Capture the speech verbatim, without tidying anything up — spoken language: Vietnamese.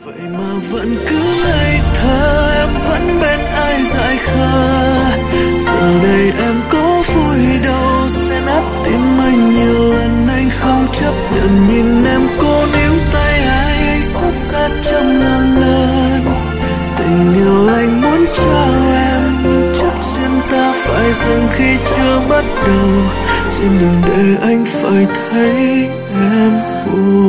vậy mà vẫn cứ ngây thơ, em vẫn bên ai dại khờ. Giờ đây em có vui đâu, sẽ nát tim anh nhiều lần. Anh không chấp nhận nhìn em cố níu tay ai, anh xót xa trăm ngàn lần. Tình yêu anh muốn trao em, nhưng chắc duyên ta phải dừng khi chưa bắt đầu. Xin đừng để anh phải thấy em buồn.